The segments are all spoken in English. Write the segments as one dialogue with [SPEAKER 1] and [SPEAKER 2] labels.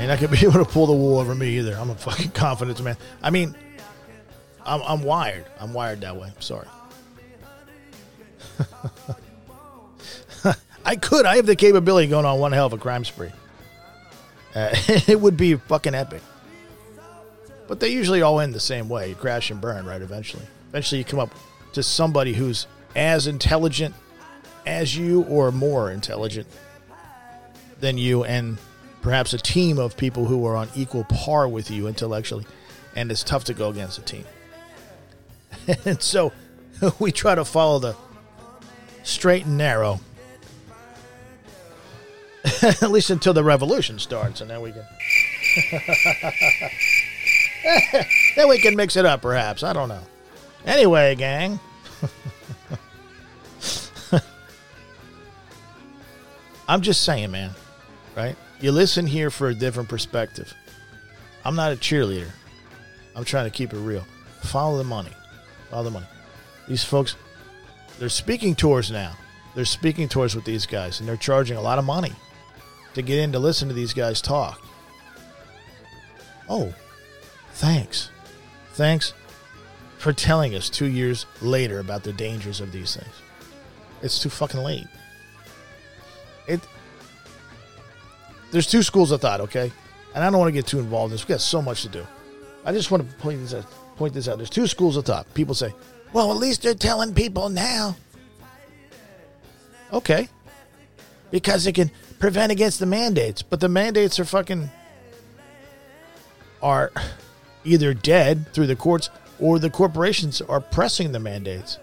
[SPEAKER 1] You're not going to be able to pull the wool over me either. I'm a fucking confidence man. I mean, I'm wired. I'm wired that way. Sorry. I have the capability of going on one hell of a crime spree. It would be fucking epic. But they usually all end the same way. You crash and burn, right, eventually. Eventually you come up to somebody who's as intelligent as you or more intelligent than you, and perhaps a team of people who are on equal par with you intellectually, and it's tough to go against a team. And so we try to follow the straight and narrow, at least until the revolution starts, and then we can then we can mix it up, perhaps. I don't know. Anyway, gang. I'm just saying, man, right? You listen here for a different perspective. I'm not a cheerleader. I'm trying to keep it real. Follow the money. Follow the money. These folks, they're speaking tours now. They're speaking tours with these guys, and they're charging a lot of money to get in to listen to these guys talk. Oh, thanks. Thanks for telling us 2 years later about the dangers of these things. It's too fucking late. There's two schools of thought, okay? And I don't want to get too involved in this. We've got so much to do. I just want to point this out. There's two schools of thought. People say, well, at least they're telling people now. Okay. Because it can prevent against the mandates. But the mandates are either dead through the courts, or the corporations are pressing the mandates.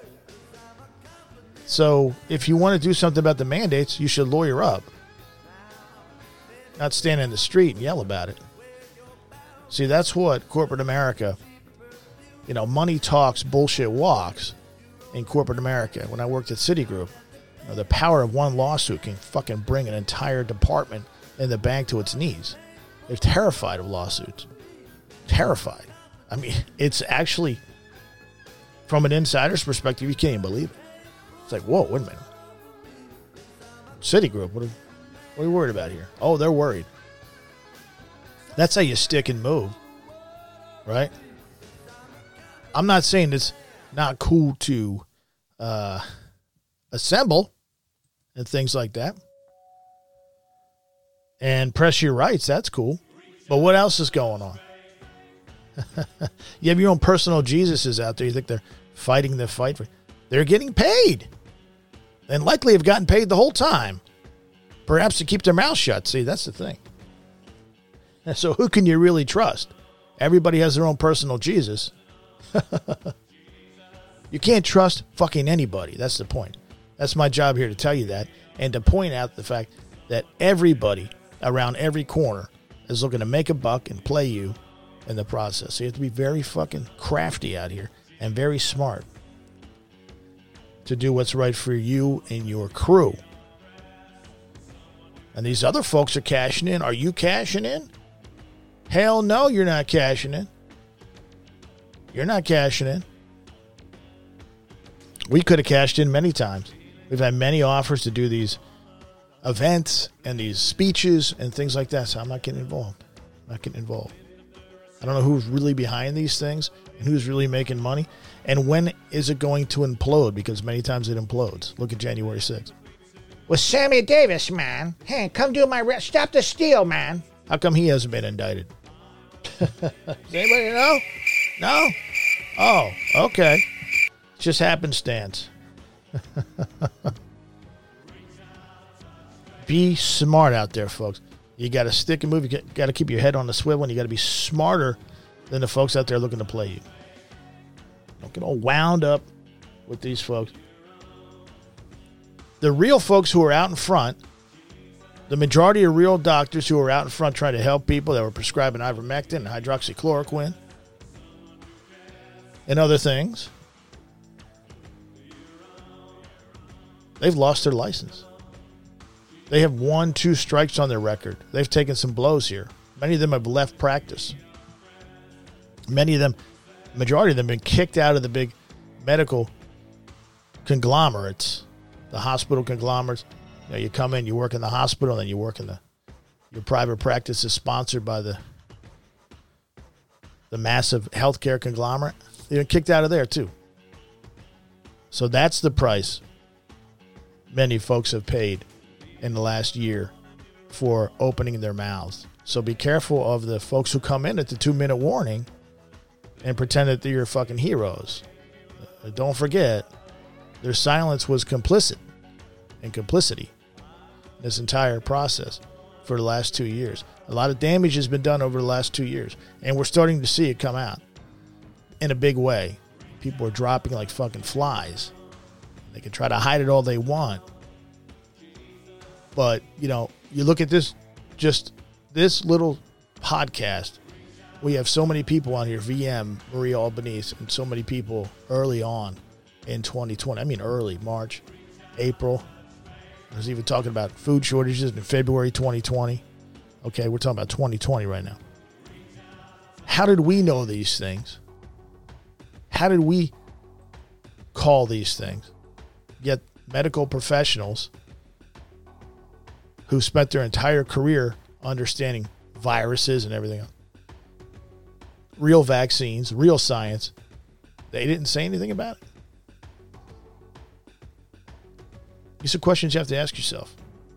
[SPEAKER 1] So if you want to do something about the mandates, you should lawyer up. Not stand in the street and yell about it. See, that's what corporate America, money talks, bullshit walks in corporate America. When I worked at Citigroup, the power of one lawsuit can fucking bring an entire department in the bank to its knees. They're terrified of lawsuits. Terrified. I mean, it's actually, from an insider's perspective, you can't even believe it. It's like, whoa, wait a minute. Citigroup, what are you worried about here? Oh, they're worried. That's how you stick and move, right? I'm not saying it's not cool to assemble and things like that and press your rights. That's cool. But what else is going on? You have your own personal Jesuses out there. You think they're fighting the fight for? They're getting paid, and likely have gotten paid the whole time. Perhaps to keep their mouth shut. See, that's the thing. And so who can you really trust? Everybody has their own personal Jesus. You can't trust fucking anybody. That's the point. That's my job here, to tell you that, and to point out the fact that everybody around every corner is looking to make a buck and play you in the process. So you have to be very fucking crafty out here and very smart to do what's right for you and your crew. And these other folks are cashing in. Are you cashing in? Hell no, you're not cashing in. You're not cashing in. We could have cashed in many times. We've had many offers to do these events and these speeches and things like that. So I'm not getting involved. I don't know who's really behind these things and who's really making money. And when is it going to implode? Because many times it implodes. Look at January 6th. With Sammy Davis, man. Hey, come do my stop the steal, man. How come he hasn't been indicted? Does anybody know? No? Oh, okay. It's just happenstance. Be smart out there, folks. You got to stick and move. You got to keep your head on the swivel, and you got to be smarter than the folks out there looking to play you. Don't get all wound up with these folks. The real folks who are out in front, the majority of real doctors who are out in front trying to help people that were prescribing ivermectin and hydroxychloroquine and other things, they've lost their license. They have 1-2 strikes on their record. They've taken some blows here. Many of them have left practice. Many of them, majority of them, have been kicked out of the big medical conglomerates, the hospital conglomerates. You come in, you work in the hospital, and then you work in your private practice is sponsored by the massive healthcare conglomerate, you're kicked out of there too. So that's the price many folks have paid in the last year for opening their mouths. So be careful of the folks who come in at the 2-minute warning and pretend that they're your fucking heroes. Don't forget, their silence was complicit and complicity in this entire process for the last 2 years. A lot of damage has been done over the last 2 years, and we're starting to see it come out in a big way. People are dropping like fucking flies. They can try to hide it all they want. But, you know, you look at this, just this little podcast, we have so many people on here, VM, Maria Albanese, and so many people early on in 2020. I mean, early, March, April. I was even talking about food shortages in February 2020. Okay, we're talking about 2020 right now. How did we know these things? How did we call these things? Yet medical professionals who spent their entire career understanding viruses and everything else, real vaccines, real science, they didn't say anything about it? These are questions you have to ask yourself.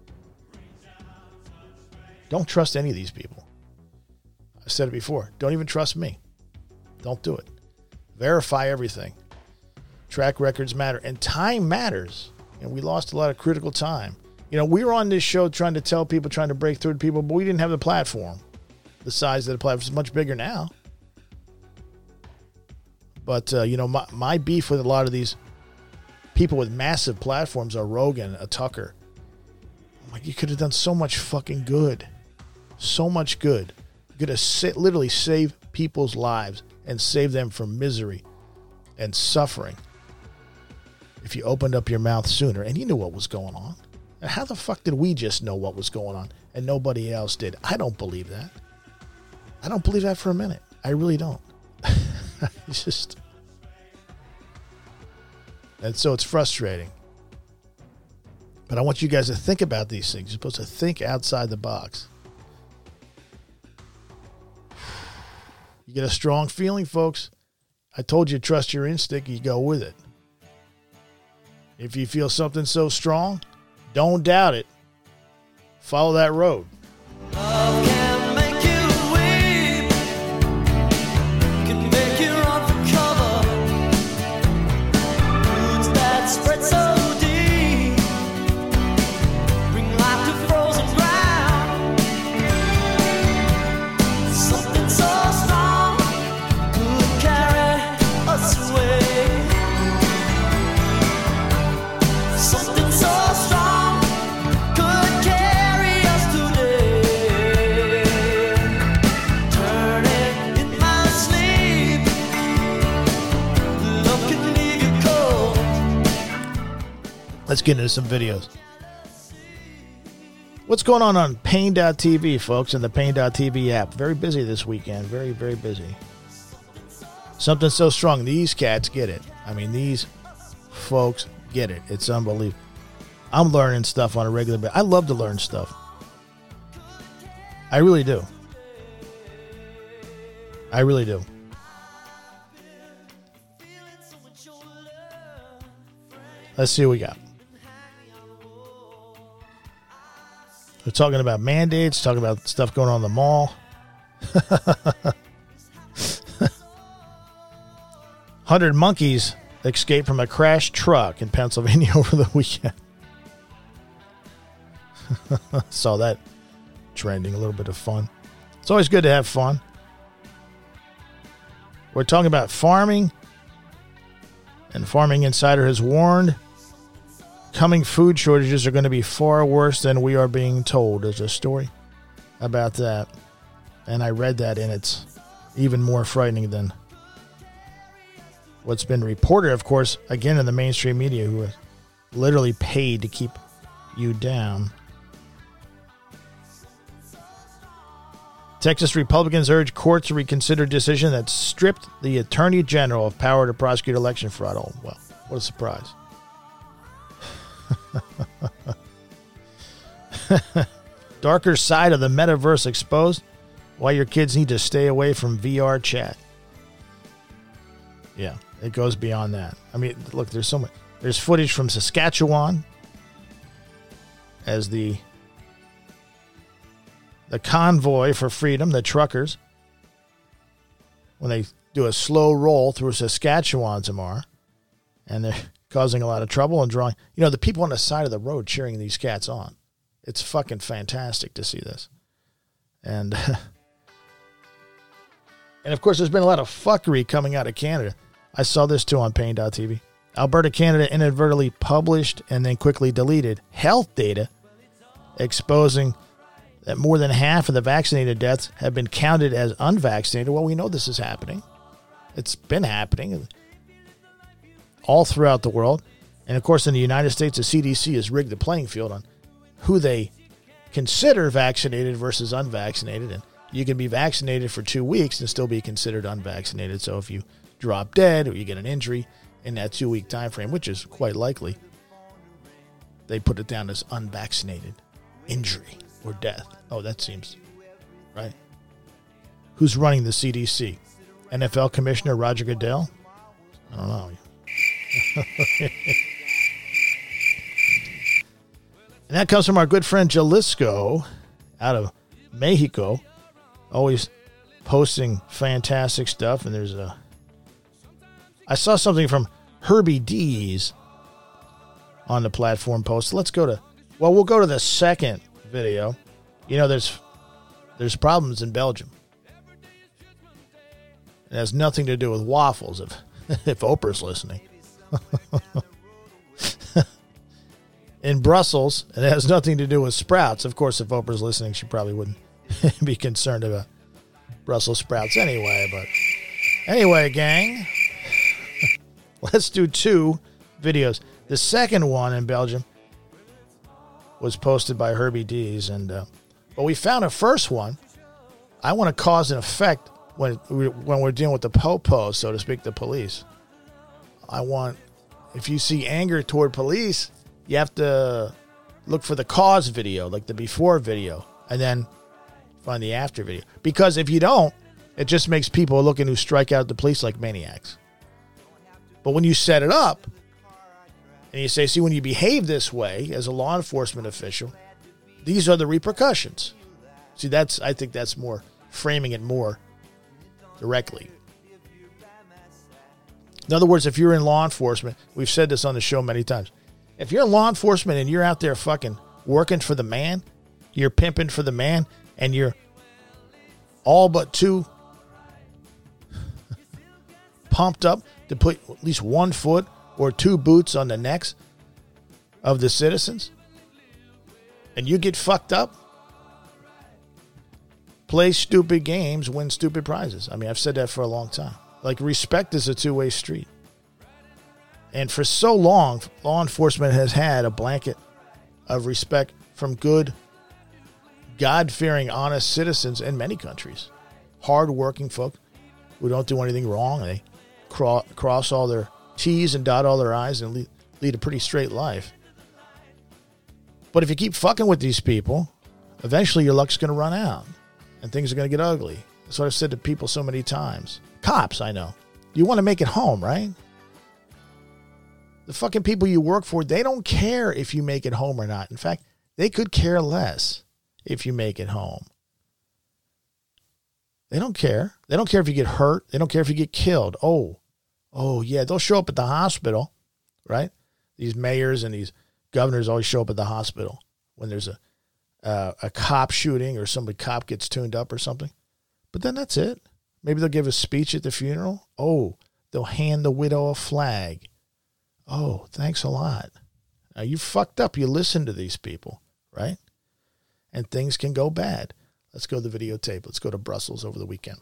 [SPEAKER 1] Don't trust any of these people. I've said it before. Don't even trust me. Don't do it. Verify everything. Track records matter. And time matters. And we lost a lot of critical time. You know, we were on this show trying to tell people, trying to break through to people, but we didn't have the platform. The size of the platform is much bigger now. But, you know, my beef with a lot of these people with massive platforms are Rogan, a Tucker. I'm like, you could have done so much fucking good. So much good. You could have literally saved people's lives and save them from misery and suffering if you opened up your mouth sooner and you knew what was going on. And how the fuck did we just know what was going on and nobody else did? I don't believe that. I don't believe that for a minute. I really don't. It's just... And so it's frustrating. But I want you guys to think about these things. You're supposed to think outside the box. You get a strong feeling, folks. I told you, trust your instinct. You go with it. If you feel something so strong, don't doubt it. Follow that road.
[SPEAKER 2] Love can make you weep, can make you run for cover. Roots that spread so deep, bring life to frozen ground. Something so strong could carry us away. Something so strong could carry us today. Turn it in my sleep. Love can leave you cold.
[SPEAKER 1] Let's get into some videos. What's going on Pain.tv, folks, and the Pain.tv app? Very busy this weekend. Very, very busy. Something so strong. These cats get it. I mean, these folks get it. It's unbelievable. I'm learning stuff on a regular basis. I love to learn stuff. I really do. I really do. Let's see what we got. We're talking about mandates, talking about stuff going on in the mall. 100 monkeys escaped from a crashed truck in Pennsylvania over the weekend. Saw that trending, a little bit of fun. It's always good to have fun. We're talking about farming, and Farming Insider has warned coming food shortages are going to be far worse than we are being told. There's a story about that, and I read that, and it's even more frightening than what's been reported, of course, again in the mainstream media, who are literally paid to keep you down. Texas Republicans urge courts to reconsider decision that stripped the Attorney General of power to prosecute election fraud. Oh, well, what a surprise. Darker side of the metaverse exposed. Why your kids need to stay away from VR chat. Yeah, it goes beyond that. I mean, look, there's so much. There's footage from Saskatchewan as the convoy for freedom, the truckers, when they do a slow roll through Saskatchewan tomorrow, and they're causing a lot of trouble and drawing. You know, the people on the side of the road cheering these cats on. It's fucking fantastic to see this. And of course, there's been a lot of fuckery coming out of Canada. I saw this too on Pain.tv. Alberta, Canada inadvertently published and then quickly deleted health data exposing that more than half of the vaccinated deaths have been counted as unvaccinated. Well, we know this is happening. It's been happening all throughout the world. And, of course, in the United States, the CDC has rigged the playing field on who they consider vaccinated versus unvaccinated. And you can be vaccinated for 2 weeks and still be considered unvaccinated. So if you drop dead or you get an injury in that 2-week time frame, which is quite likely, they put it down as unvaccinated injury or death. Oh, that seems right. Who's running the CDC? NFL Commissioner Roger Goodell? I don't know. And that comes from our good friend Jalisco out of Mexico. Always posting fantastic stuff. And I saw something from Herbie D's on the platform post. We'll go to the second video. You know, there's problems in Belgium. It has nothing to do with waffles if Oprah's listening. In Brussels, it has nothing to do with sprouts. Of course, if Oprah's listening, she probably wouldn't be concerned about Brussels sprouts anyway. But anyway, gang, let's do 2 videos. The second one in Belgium was posted by Herbie D's, but we found a first one. I want to cause an effect when we're dealing with the po-po, so to speak, the police. If you see anger toward police, you have to look for the cause video, like the before video, and then find the after video. Because if you don't, it just makes people looking who strike out at the police like maniacs. But when you set it up, and you say, see, when you behave this way as a law enforcement official, these are the repercussions. See, I think that's more framing it more directly. In other words, if you're in law enforcement, we've said this on the show many times. If you're in law enforcement and you're out there fucking working for the man, you're pimping for the man, and you're all but too pumped up to put at least 1 foot or 2 boots on the necks of the citizens, and you get fucked up, play stupid games, win stupid prizes. I mean, I've said that for a long time. Like, respect is a two-way street. And for so long, law enforcement has had a blanket of respect from good, God-fearing, honest citizens in many countries. Hard-working folk who don't do anything wrong. They cross all their T's and dot all their I's and lead a pretty straight life. But if you keep fucking with these people, eventually your luck's going to run out and things are going to get ugly. That's what I've said to people so many times. Cops, I know. You want to make it home, right? The fucking people you work for, they don't care if you make it home or not. In fact, they could care less if you make it home. They don't care. They don't care if you get hurt. They don't care if you get killed. Oh, yeah, they'll show up at the hospital, right? These mayors and these governors always show up at the hospital when there's a cop shooting or cop gets tuned up or something. But then that's it. Maybe they'll give a speech at the funeral. Oh, they'll hand the widow a flag. Oh, thanks a lot. Now, you fucked up. You listen to these people, right? And things can go bad. Let's go to the videotape. Let's go to Brussels over the weekend.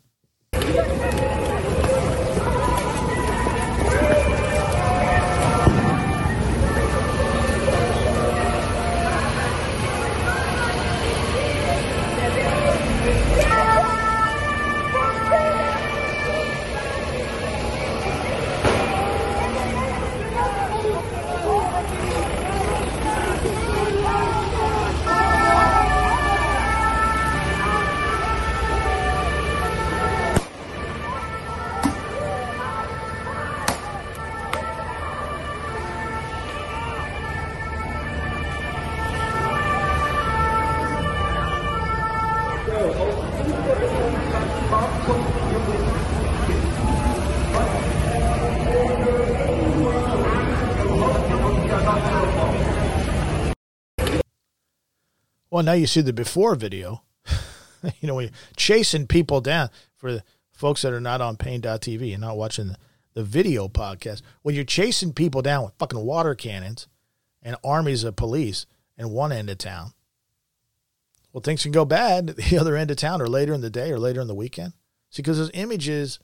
[SPEAKER 1] Well, now you see the before video. You know, when you're chasing people down, for the folks that are not on pain.tv and not watching the video podcast, when you're chasing people down with fucking water cannons and armies of police in one end of town, well, things can go bad at the other end of town or later in the day or later in the weekend. See, because those images,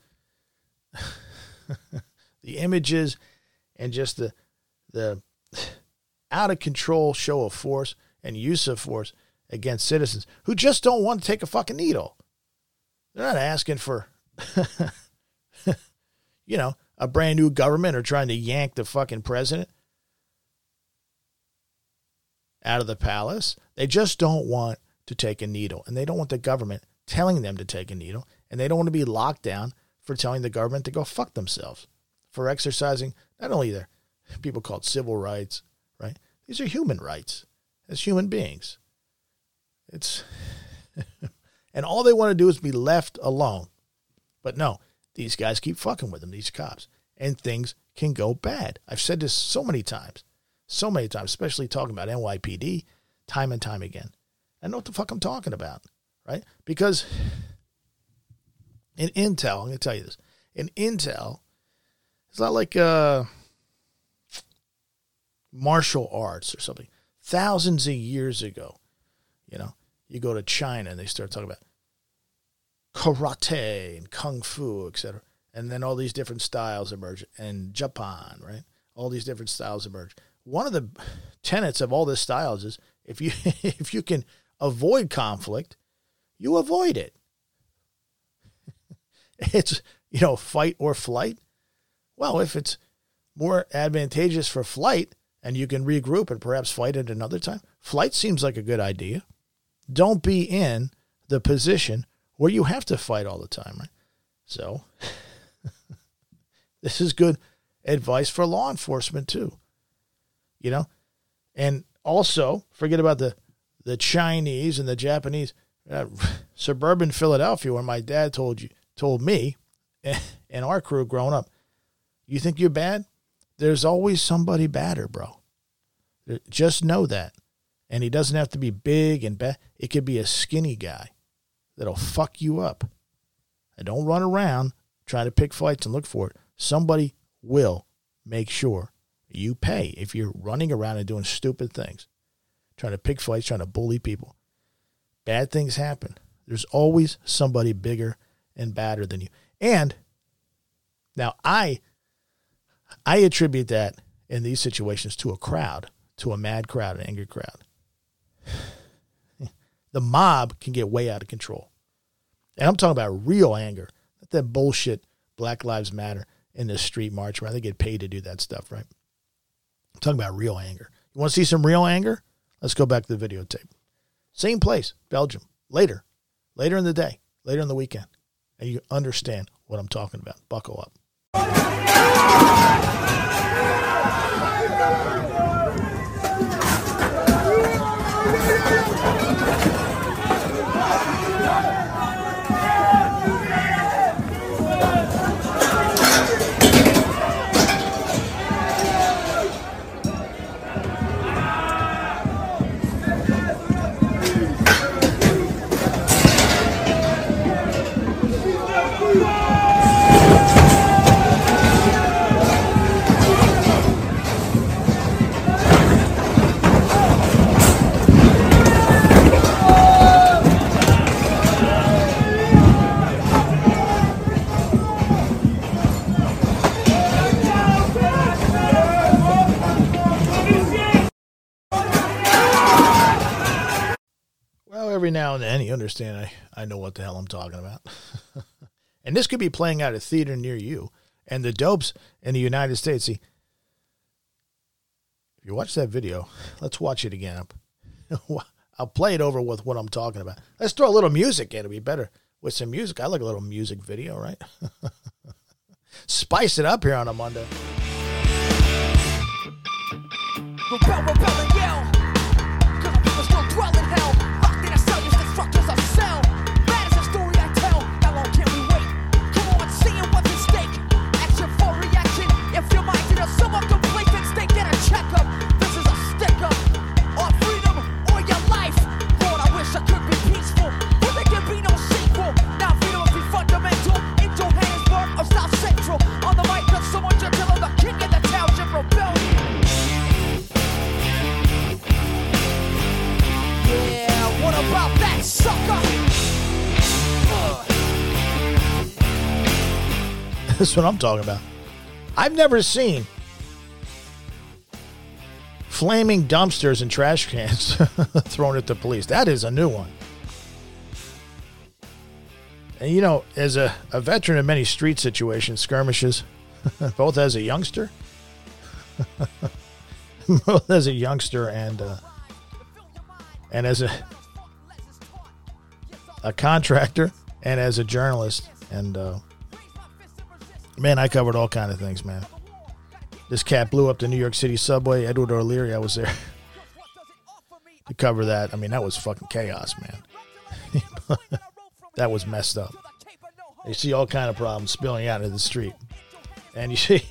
[SPEAKER 1] the images and just the out of control show of force and use of force against citizens who just don't want to take a fucking needle. They're not asking for, you know, a brand new government or trying to yank the fucking president out of the palace. They just don't want to take a needle, and they don't want the government telling them to take a needle, and they don't want to be locked down for telling the government to go fuck themselves, for exercising not only their, people call it civil rights, right? These are human rights as human beings. It's and all they want to do is be left alone. But no, these guys keep fucking with them, these cops, and things can go bad. I've said this so many times, especially talking about NYPD time and time again. I know what the fuck I'm talking about, right? Because in Intel, I'm going to tell you this. In Intel, it's not like martial arts or something. Thousands of years ago, you know, you go to China and they start talking about karate and kung fu, etc. And then all these different styles emerge. And Japan, right? All these different styles emerge. One of the tenets of all this styles is if you can avoid conflict, you avoid it. It's, you know, fight or flight. Well, if it's more advantageous for flight and you can regroup and perhaps fight at another time, flight seems like a good idea. Don't be in the position where you have to fight all the time, right? So this is good advice for law enforcement too, you know? And also, forget about the Chinese and the Japanese. Suburban Philadelphia, where my dad told me and our crew growing up, you think you're bad? There's always somebody badder, bro. Just know that. And he doesn't have to be big and bad. It could be a skinny guy that'll fuck you up. And don't run around trying to pick fights and look for it. Somebody will make sure you pay if you're running around and doing stupid things, trying to pick fights, trying to bully people. Bad things happen. There's always somebody bigger and badder than you. And now I attribute that in these situations to a crowd, to a mad crowd, an angry crowd. The mob can get way out of control. And I'm talking about real anger. Not that bullshit Black Lives Matter in the street march where they get paid to do that stuff, right? I'm talking about real anger. You want to see some real anger? Let's go back to the videotape. Same place, Belgium. Later in the day, later in the weekend. And you understand what I'm talking about. Buckle up. Every now and then, you understand, I know what the hell I'm talking about. And this could be playing out at a theater near you. And the dopes in the United States, see, if you watch that video, let's watch it again. I'll play it over with what I'm talking about. Let's throw a little music in. It'll be better with some music. I like a little music video, right? Spice it up here on a Monday.
[SPEAKER 3] Rebel, rebel, and yell. 'Cause the people still dwell in hell. Locked in a cell, just the structures of cell. That is the story I tell. How long can we wait? Come on, seeing what's at stake. Action for reaction. If your mind is somewhat complete, then stay, get a checkup. This is a stick up. Or freedom, or your life. about that, sucker?
[SPEAKER 1] That's what I'm talking about. I've never seen flaming dumpsters and trash cans thrown at the police. That is a new one. And you know, as a veteran of many street situations, skirmishes, both as a youngster, and as a contractor and as a journalist, and man, I covered all kind of things, man. This cat blew up the New York City subway. Edward O'Leary, I was there to cover that. I mean, that was fucking chaos, man. That was messed up. You see all kind of problems spilling out into the street. And you see,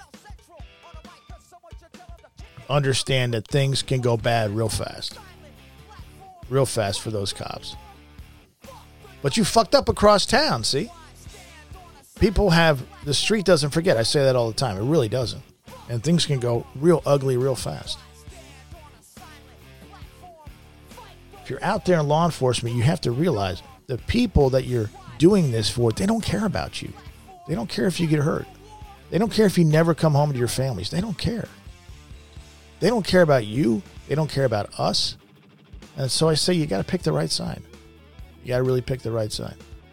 [SPEAKER 1] understand that things can go bad real fast. Real fast for those cops. But you fucked up across town, see? People have, the street doesn't forget. I say that all the time. It really doesn't. And things can go real ugly real fast. If you're out there in law enforcement, you have to realize the people that you're doing this for, they don't care about you. They don't care if you get hurt. They don't care if you never come home to your families. They don't care. They don't care about you. They don't care about us. And so I say you got to pick the right side. You got to really pick the right side.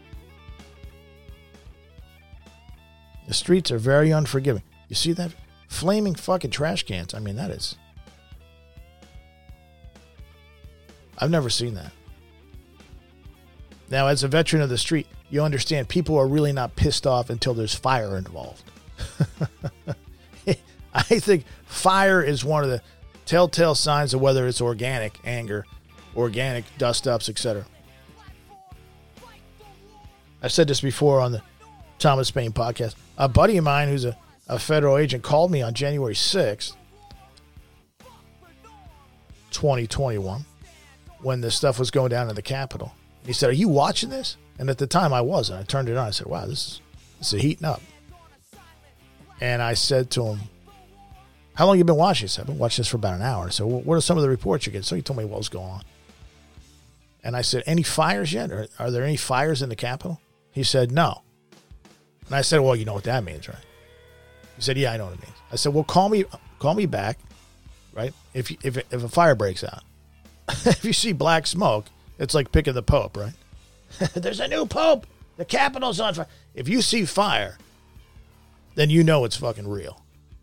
[SPEAKER 1] The streets are very unforgiving. You see that? Flaming fucking trash cans. I mean, that is... I've never seen that. Now, as a veteran of the street, you understand people are really not pissed off until there's fire involved. I think fire is one of the telltale signs of whether it's organic anger, organic dust-ups, etc. I've said this before on the Thomas Paine podcast. A buddy of mine who's a federal agent called me on January 6th, 2021, when this stuff was going down in the Capitol. He said, "Are you watching this?" And at the time I wasn't. I turned it on. I said, "Wow, this is heating up." And I said to him, "How long have you been watching this?" "I've been watching this for about an hour." So what are some of the reports you get? So he told me what was going on. And I said, "Any fires yet? Are there any fires in the Capitol?" He said, "No." And I said, "Well, you know what that means, right?" He said, "Yeah, I know what it means." I said, "Well, call me back, right? If a fire breaks out, if you see black smoke, it's like picking the Pope, right? There's a new Pope. The Capitol's on fire. If you see fire, then you know it's fucking real.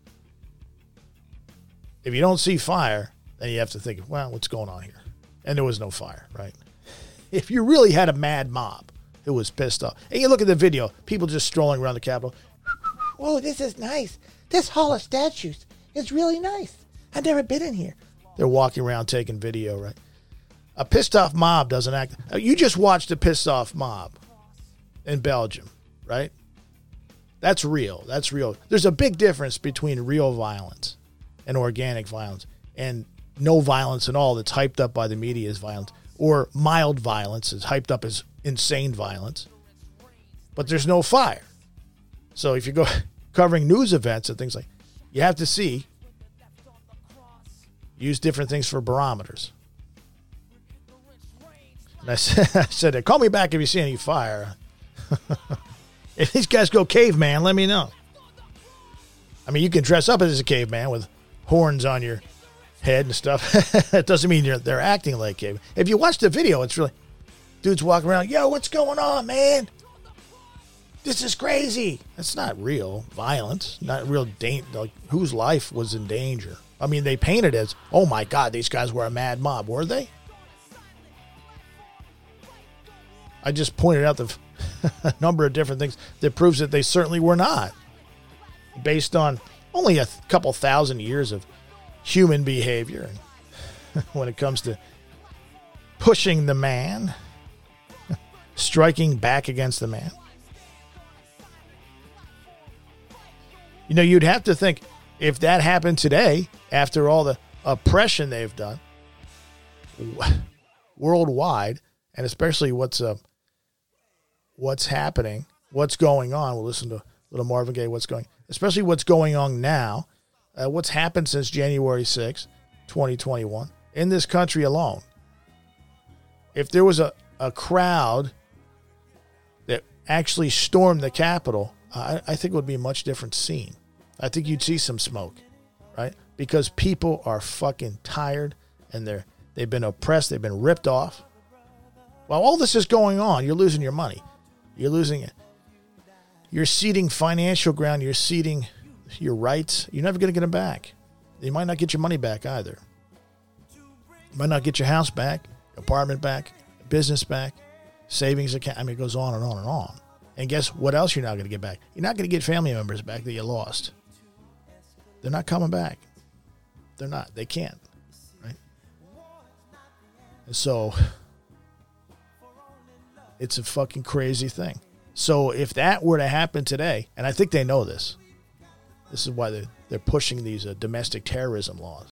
[SPEAKER 1] If you don't see fire, then you have to think, well, what's going on here?" And there was no fire, right? If you really had a mad mob who was pissed off, and you look at the video, people just strolling around the Capitol. "Oh, this is nice. This hall of statues is really nice. I've never been in here." They're walking around taking video, right? A pissed off mob doesn't act. You just watched a pissed off mob in Belgium, right? That's real. That's real. There's a big difference between real violence and organic violence, and no violence at all that's hyped up by the media as violence, or mild violence is hyped up as insane violence. But there's no fire. So if you go covering news events and things like, you have to use different things for barometers. And I said, "Call me back if you see any fire." If these guys go caveman, let me know. I mean, you can dress up as a caveman with horns on your head and stuff. It doesn't mean they're acting like caveman. If you watch the video, it's really dudes walking around, "Yo, what's going on, man? This is crazy." That's not real violence. Not real like whose life was in danger. I mean, they paint it as, "Oh my God, these guys were a mad mob." Were they? I just pointed out the number of different things that proves that they certainly were not. Based on only a couple thousand years of human behavior. And when it comes to pushing the man, striking back against the man. You know, you'd have to think, if that happened today, after all the oppression they've done worldwide, and especially what's happening, what's going on. We'll listen to little Marvin Gaye, especially what's going on now, what's happened since January 6th, 2021, in this country alone. if there was a crowd that actually stormed the Capitol, I think it would be a much different scene. I think you'd see some smoke, right? Because people are fucking tired and they've been oppressed, they've been ripped off. While all this is going on, you're losing your money. You're losing it. You're ceding financial ground. You're ceding your rights. You're never going to get them back. You might not get your money back either. You might not get your house back, apartment back, business back, savings account. I mean, it goes on and on and on. And guess what else you're not going to get back? You're not going to get family members back that you lost. They're not coming back. They're not. They can't. Right? And so it's a fucking crazy thing. So if that were to happen today, and I think they know this, this is why they're pushing these domestic terrorism laws.